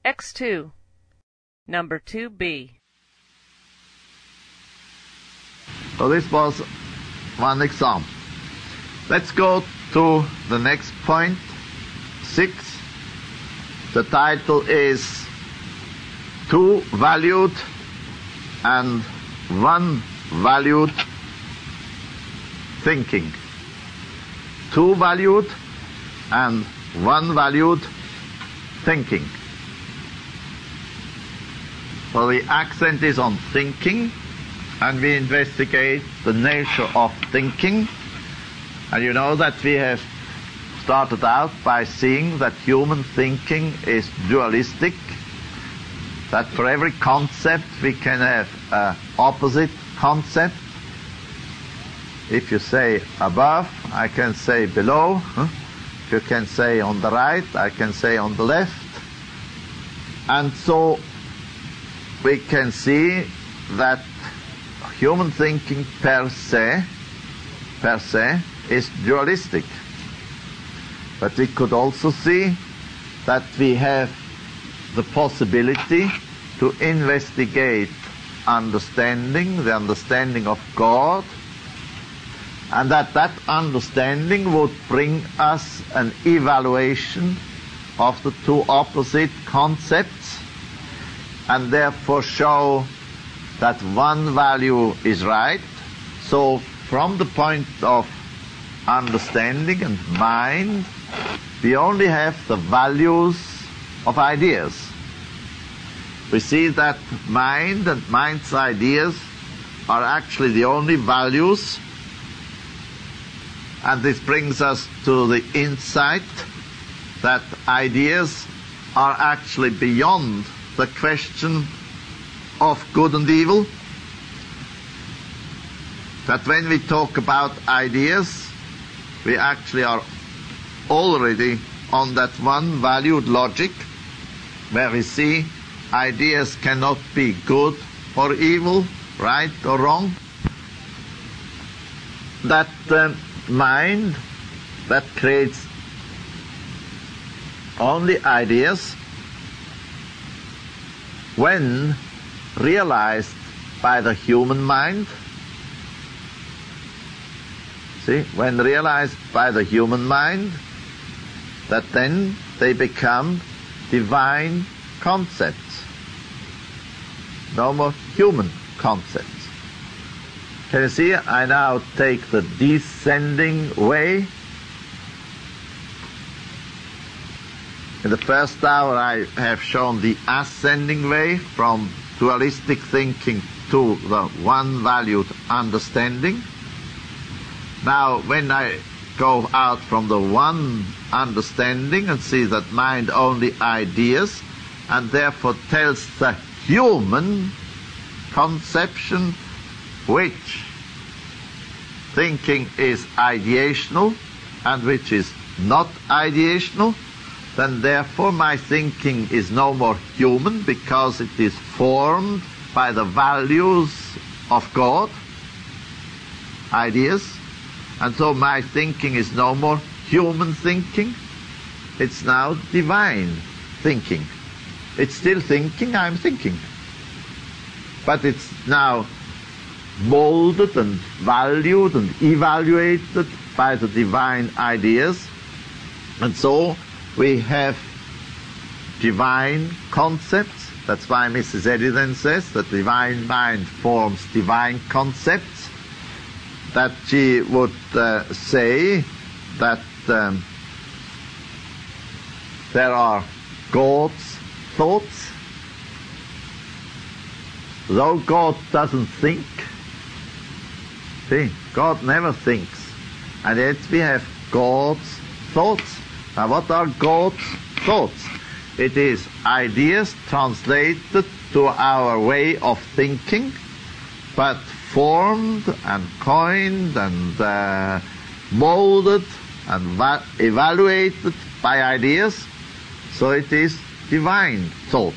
X2. Number 2B. So this was one example. Let's go to the next point, 6. The title is Two Valued and One Valued Thinking. Two valued and one valued thinking. So the accent is on thinking, and we investigate the nature of thinking. And you know that we have started out by seeing that human thinking is dualistic, that for every concept we can have an opposite concept. If you say above, I can say below. If you can say on the right, I can say on the left. And so we can see that human thinking per se is dualistic. But we could also see that we have the possibility to investigate understanding, the understanding of God, and that understanding would bring us an evaluation of the two opposite concepts, and therefore show that one value is right. So from the point of understanding and mind, we only have the values of ideas. We see that mind and mind's ideas are actually the only values, and this brings us to the insight that ideas are actually beyond the question of good and evil. That when we talk about ideas, we actually are already on that one valued logic, where we see ideas cannot be good or evil, right or wrong. That mind that creates only ideas, when realized by the human mind, when realized by the human mind, that then they become divine concepts, no more human concepts. Can you see, I now take the descending way. In the first hour I have shown the ascending way from dualistic thinking to the one-valued understanding. Now, when I go out from the one understanding and see that mind only ideas, and therefore tells the human conception which thinking is ideational and which is not ideational, then therefore my thinking is no more human, because it is formed by the values of God, ideas, and so my thinking is no more human thinking, it's now divine thinking. It's still thinking, I'm thinking, but it's now molded and valued and evaluated by the divine ideas, and so we have divine concepts. That's why Mrs. Eddy then says that divine mind forms divine concepts, that she would say that there are God's thoughts, though God doesn't think. See, God never thinks, and yet we have God's thoughts. Now, what are God's thoughts? It is ideas translated to our way of thinking, but formed and coined and molded and evaluated by ideas. So it is divine thoughts.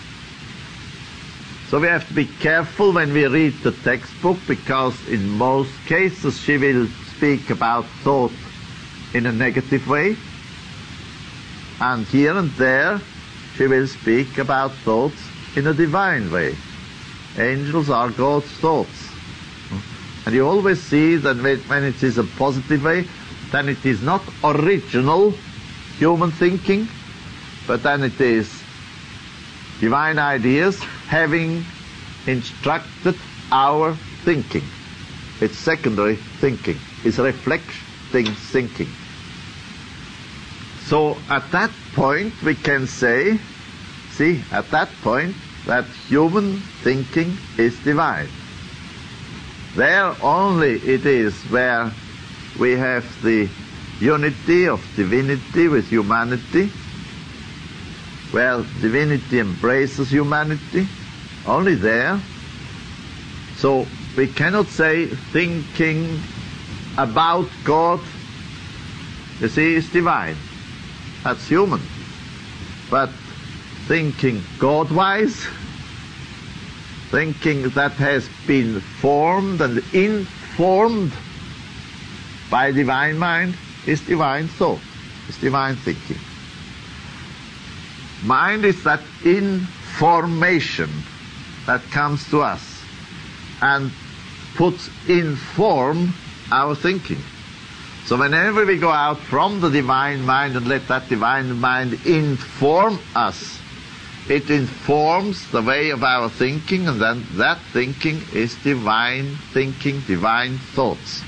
So we have to be careful when we read the textbook, because in most cases she will speak about thought in a negative way, and here and there she will speak about thoughts in a divine way. Angels are God's thoughts. And you always see that when it is a positive way, then it is not original human thinking, but then it is divine ideas having instructed our thinking. It's secondary thinking. It's reflecting thinking. So at that point we can say, at that point, that human thinking is divine. There only it is where we have the unity of divinity with humanity, where divinity embraces humanity, only there. So we cannot say thinking about God, you see, is divine. That's human. But thinking God-wise, thinking that has been formed and informed by divine mind, is divine thought, is divine thinking. Mind is that information that comes to us and puts in form our thinking. So whenever we go out from the divine mind and let that divine mind inform us, it informs the way of our thinking, and then that thinking is divine thinking, divine thoughts.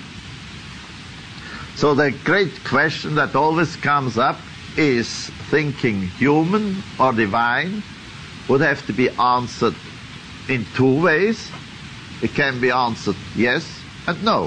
So the great question that always comes up is thinking human or divine, would have to be answered in two ways. It can be answered yes and no.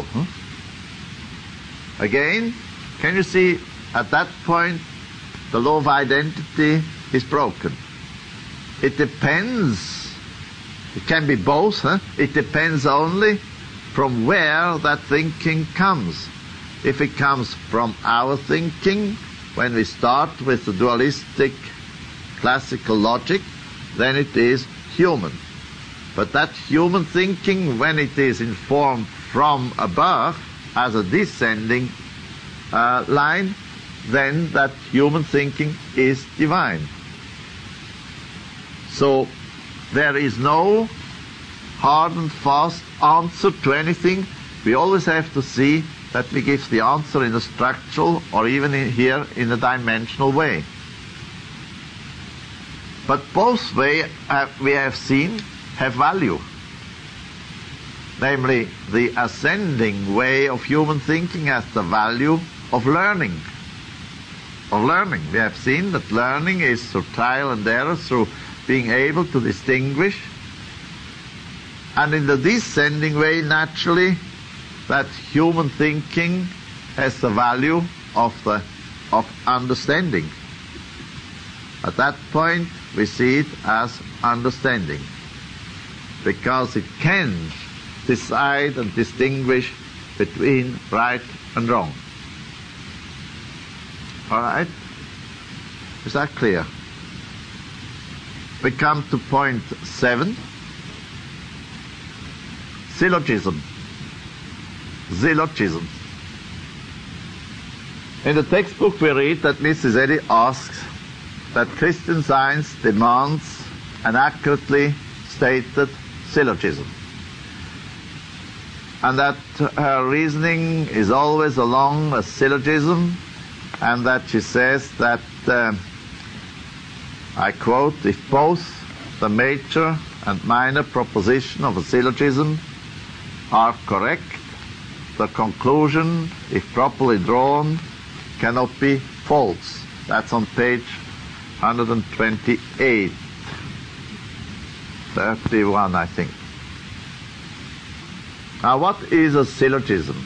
Again, can you see at that point the law of identity is broken? It depends. It can be both. It depends only from where that thinking comes. If it comes from our thinking, when we start with the dualistic classical logic, then it is human. But that human thinking, when it is informed from above as a descending line, then that human thinking is divine. So there is no hard and fast answer to anything. We always have to see that we give the answer in a structural or even here in a dimensional way. But both ways we have seen have value. Namely, the ascending way of human thinking has the value of learning. We have seen that learning is through trial and error, through being able to distinguish. And in the descending way, naturally, that human thinking has the value of understanding. At that point, we see it as understanding, because it can decide and distinguish between right and wrong. All right? Is that clear? We come to point 7. Syllogism. Syllogism. In the textbook we read that Mrs. Eddy asks that Christian Science demands an accurately stated syllogism, and that her reasoning is always along a syllogism, and that she says that, I quote, if both the major and minor proposition of a syllogism are correct, the conclusion, if properly drawn, cannot be false. That's on page 128, 31, I think. Now, what is a syllogism?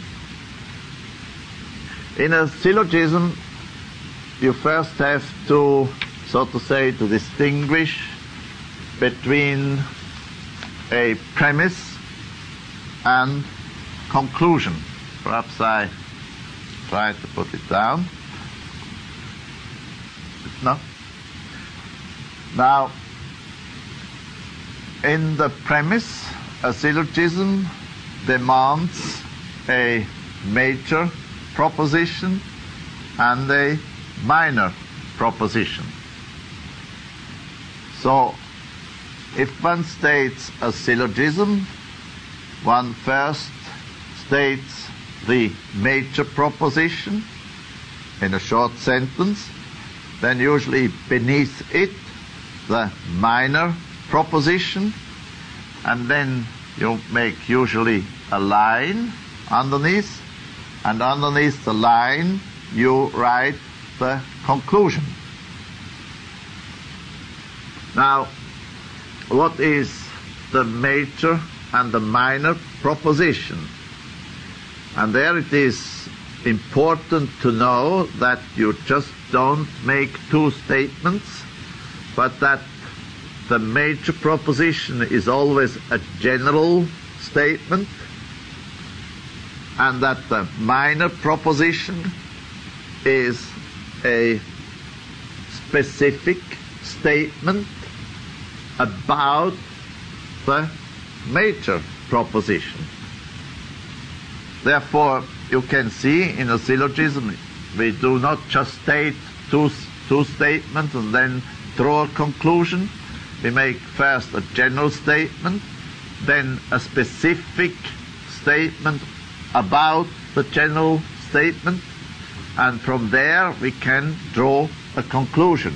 In a syllogism, you first have to, so to say, to distinguish between a premise and conclusion. Perhaps I try to put it down. No? Now, in the premise, a syllogism demands a major proposition and a minor proposition. So, if one states a syllogism, one first states the major proposition in a short sentence, then usually beneath it the minor proposition, and then you make usually a line underneath, and underneath the line you write the conclusion. Now, what is the major and the minor proposition? And there it is important to know that you just don't make two statements, but that the major proposition is always a general statement, and that the minor proposition is a specific statement about the major proposition. Therefore, you can see in a syllogism we do not just state two statements and then draw a conclusion. We make first a general statement, then a specific statement about the general statement, and from there we can draw a conclusion.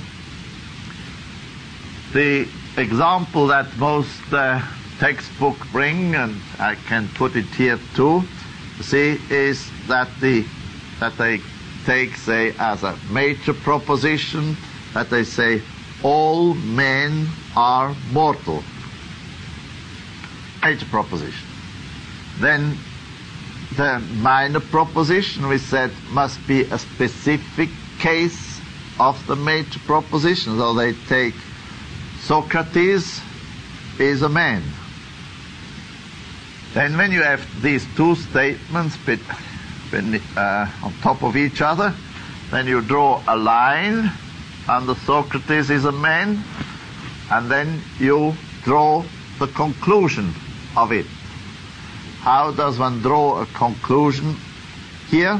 The example that most textbooks bring, and I can put it here too, see, is that they take, say, as a major proposition, that they say all men are mortal. Major proposition. Then the minor proposition, we said, must be a specific case of the major proposition. So they take Socrates is a man. Then when you have these two statements on top of each other, then you draw a line under Socrates is a man, and then you draw the conclusion of it. How does one draw a conclusion here?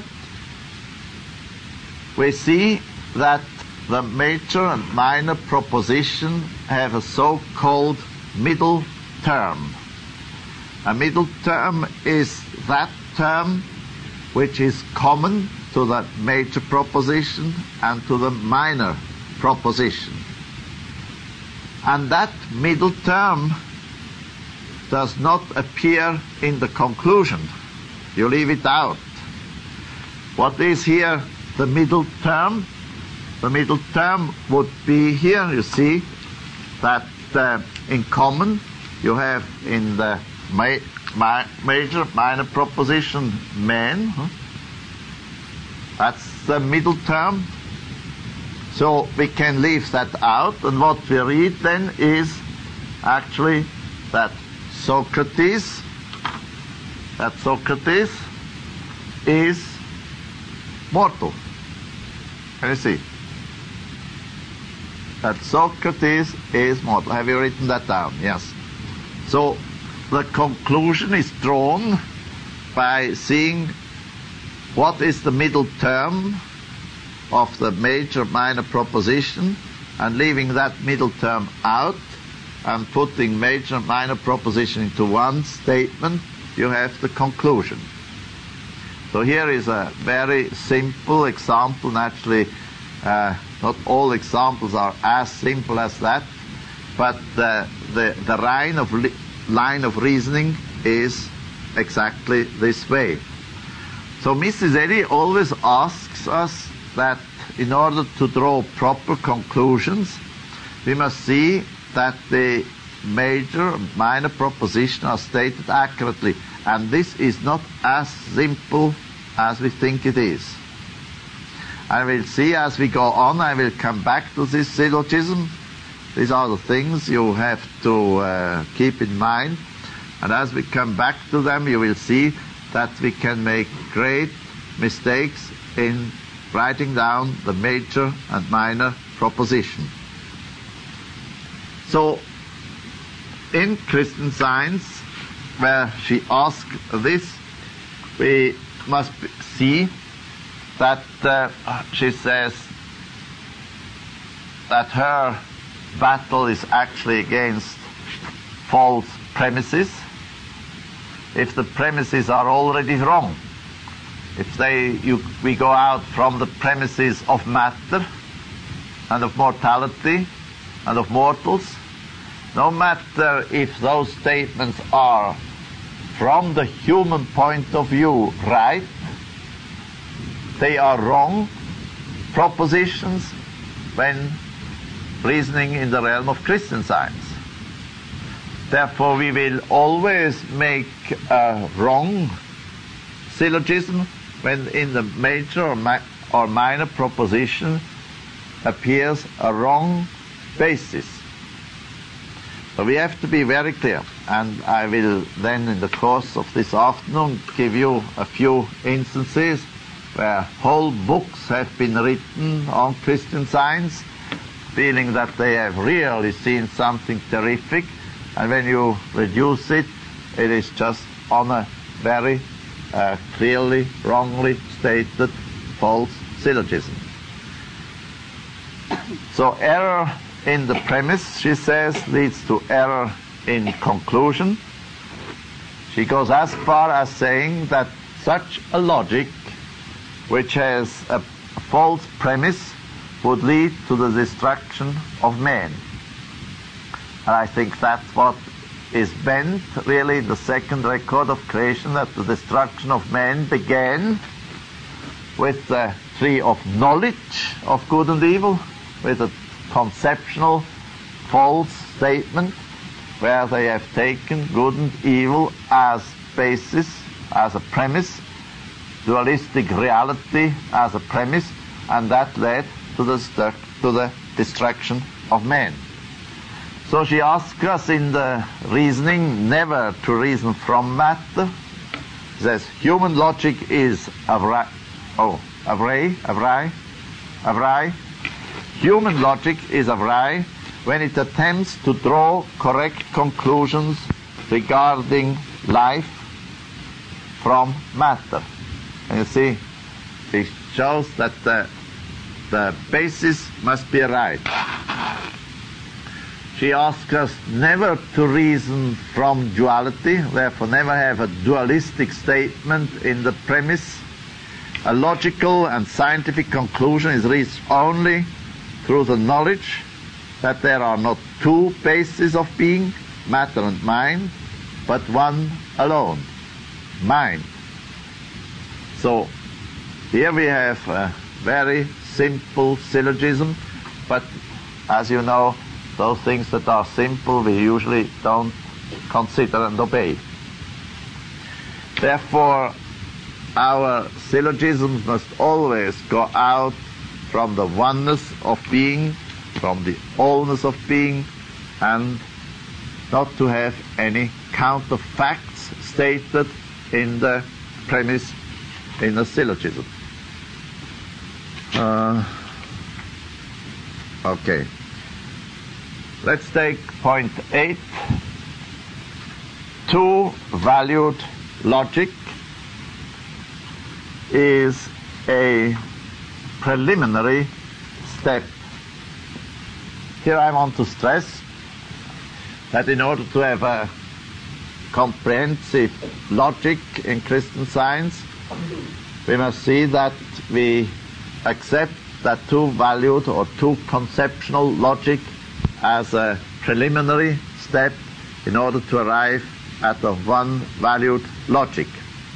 We see that the major and minor proposition have a so-called middle term. A middle term is that term which is common to the major proposition and to the minor proposition. And that middle term does not appear in the conclusion. You leave it out. What is here the middle term? The middle term would be here, you see, that in common you have in the major, minor proposition man. That's the middle term. So we can leave that out, and what we read then is actually that Socrates is mortal. Can you see? That Socrates is mortal. Have you written that down? Yes. So the conclusion is drawn by seeing what is the middle term of the major minor proposition and leaving that middle term out and putting major minor proposition into one statement, you have the conclusion. So here is a very simple example. Naturally, not all examples are as simple as that, but the line of reasoning is exactly this way. So Mrs. Eddy always asks us that in order to draw proper conclusions, we must see that the major and minor proposition are stated accurately. And this is not as simple as we think it is. I will see as we go on, I will come back to this syllogism. These are the things you have to keep in mind. And as we come back to them, you will see that we can make great mistakes in writing down the major and minor proposition. So, in Christian Science, where she asked this, we must see that she says that her battle is actually against false premises, if the premises are already wrong. If we go out from the premises of matter and of mortality and of mortals, no matter if those statements are from the human point of view right, they are wrong propositions when reasoning in the realm of Christian Science. Therefore, we will always make a wrong syllogism when in the major or minor proposition appears a wrong basis. So we have to be very clear, and I will then in the course of this afternoon give you a few instances where whole books have been written on Christian Science, feeling that they have really seen something terrific, and when you reduce it, it is just on a very clearly, wrongly stated false syllogism. So error in the premise, she says, leads to error in conclusion. She goes as far as saying that such a logic, which has a false premise, would lead to the destruction of man. And I think that's what is meant, really, in the second record of creation, that the destruction of man began with the tree of knowledge of good and evil, with a conceptual false statement where they have taken good and evil as basis, as a premise, dualistic reality as a premise, and that led to the destruction of man. So she asks us in the reasoning never to reason from matter. She says human logic is Human logic is awry when it attempts to draw correct conclusions regarding life from matter. And you see, it shows that the basis must be right. She asks us never to reason from duality, therefore never have a dualistic statement in the premise. A logical and scientific conclusion is reached only through the knowledge that there are not two bases of being, matter and mind, but one alone, mind. So here we have a very simple syllogism, but as you know, those things that are simple we usually don't consider and obey. Therefore, our syllogisms must always go out from the oneness of being, from the allness of being, and not to have any counterfacts stated in the premise in the syllogism. Okay. Let's take point 8. Two-valued logic is a preliminary step. Here I want to stress that in order to have a comprehensive logic in Christian Science, we must see that we accept that two-valued or two-conceptional logic as a preliminary step in order to arrive at the one-valued logic.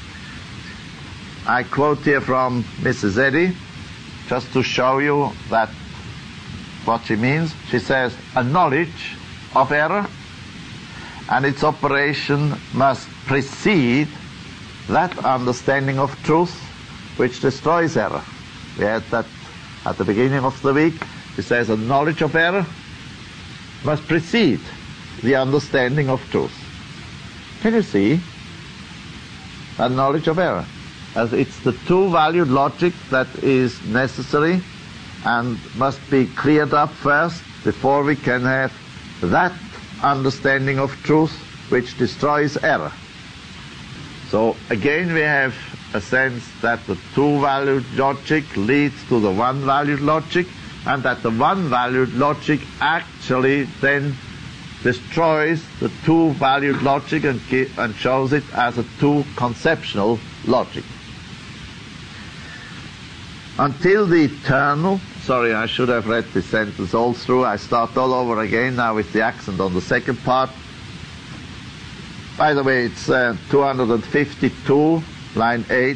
I quote here from Mrs. Eddy, just to show you that what she means. She says, a knowledge of error and its operation must precede that understanding of truth which destroys error. We had that at the beginning of the week. She says a knowledge of error must precede the understanding of truth. Can you see that knowledge of error? As it's the two-valued logic that is necessary and must be cleared up first before we can have that understanding of truth which destroys error. So again we have a sense that the two-valued logic leads to the one-valued logic, and that the one-valued logic actually then destroys the two-valued logic and shows it as a two-conceptual logic. Until the eternal, sorry, I should have read this sentence all through. I start all over again now with the accent on the second part. By the way, it's 252, line 8,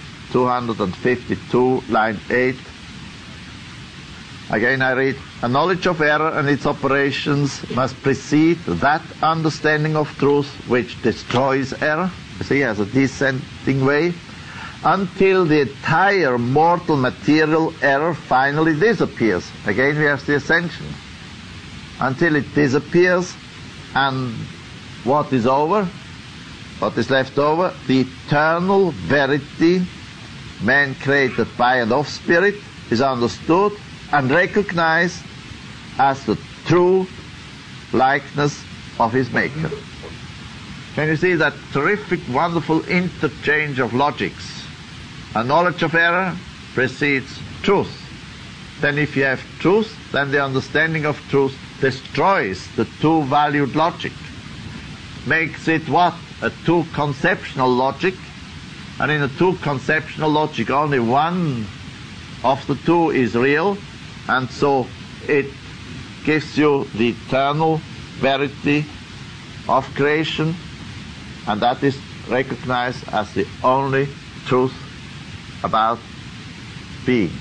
252, line 8. Again I read, a knowledge of error and its operations must precede that understanding of truth which destroys error, you see, as a descending way, until the entire mortal material error finally disappears. Again we have the ascension. Until it disappears, and what is over? What is left over? The eternal verity, man created by and of spirit, is understood and recognized as the true likeness of his Maker. Can you see that terrific, wonderful interchange of logics? A knowledge of error precedes truth. Then if you have truth, then the understanding of truth destroys the two-valued logic. Makes it what? A two-conceptual logic. And in a two-conceptual logic, only one of the two is real, and so it gives you the eternal verity of creation, and that is recognized as the only truth about being.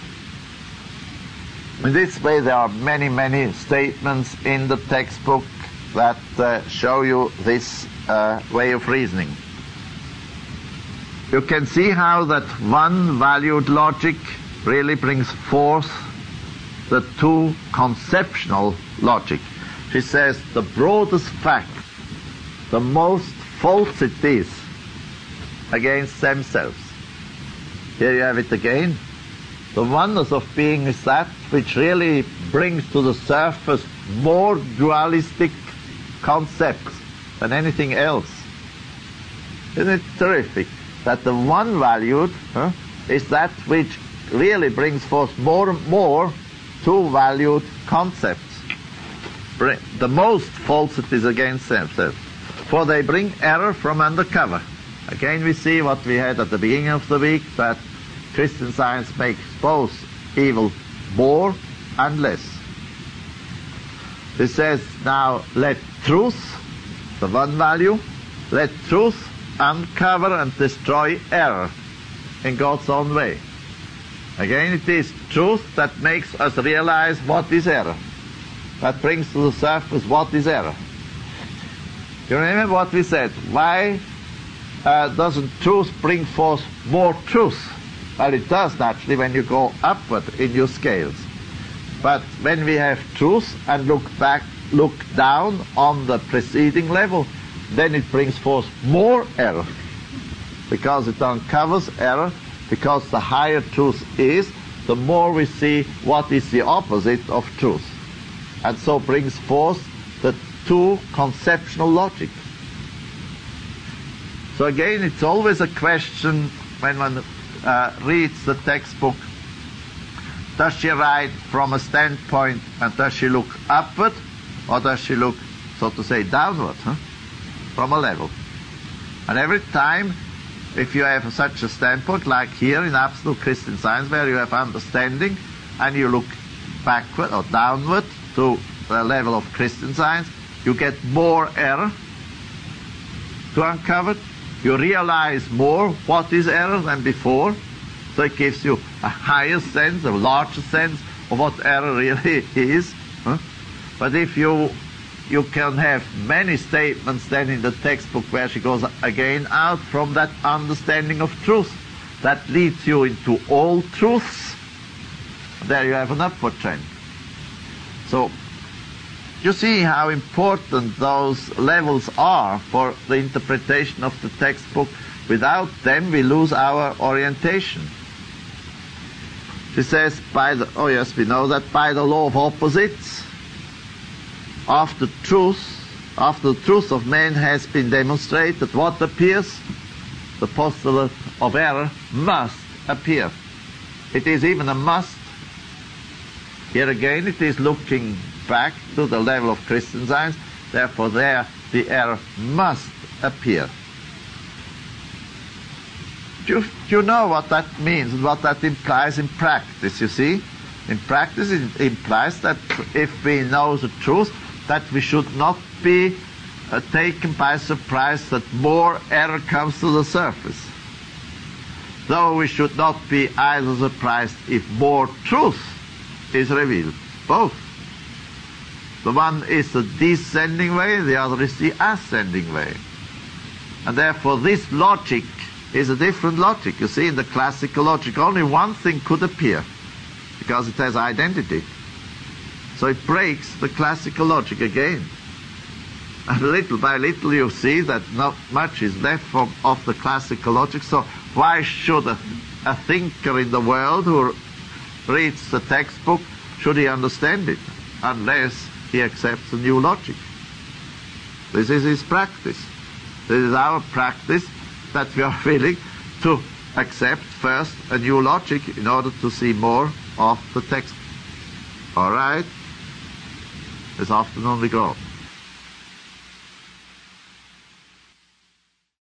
In this way there are many, many statements in the textbook that show you this way of reasoning. You can see how that one-valued logic really brings forth the two-conceptual logic. She says the broadest fact, the most false it is against themselves. Here you have it again. The oneness of being is that which really brings to the surface more dualistic concepts than anything else. Isn't it terrific that the one-valued is that which really brings forth more and more two-valued concepts. The most falsities against themselves, for they bring error from undercover. Again we see what we had at the beginning of the week, that Christian Science makes both evil more and less. It says now, let truth, the one value, let truth uncover and destroy error in God's own way. Again, it is truth that makes us realize what is error, that brings to the surface what is error. You remember what we said? Why doesn't truth bring forth more truth? Well, it does naturally when you go upward in your scales. But when we have truth and look down on the preceding level, then it brings forth more error, because it uncovers error. Because the higher truth is, the more we see what is the opposite of truth, and so brings forth the two conceptual logic. So again, it's always a question when one reads the textbook, does she write from a standpoint, and does she look upward, or does she look, so to say, downward, from a level? And every time, if you have such a standpoint, like here in Absolute Christian Science, where you have understanding, and you look backward or downward to the level of Christian Science, you get more error to uncover. You realize more what is error than before, so it gives you a higher sense, a larger sense of what error really is. But if you can have many statements then in the textbook where she goes again out from that understanding of truth that leads you into all truths, there you have an upward trend. So you see how important those levels are for the interpretation of the textbook. Without them we lose our orientation. She says, we know that by the law of opposites, after the truth of man has been demonstrated, what appears? The postulate of error must appear. It is even a must. Here again it is looking back to the level of Christian Science, therefore there the error must appear. Do you know what that means, what that implies in practice, you see? In practice it implies that if we know the truth, that we should not be taken by surprise that more error comes to the surface. Though we should not be either surprised if more truth is revealed. Both. The one is the descending way, the other is the ascending way. And therefore this logic is a different logic. You see, in the classical logic only one thing could appear, because it has identity. So it breaks the classical logic again. And little by little you see that not much is left of the classical logic. So why should a thinker in the world who reads the textbook, should he understand it? Unless he accepts the new logic. This is his practice. This is our practice, that we are willing to accept first a new logic in order to see more of the text. All right? This afternoon we go.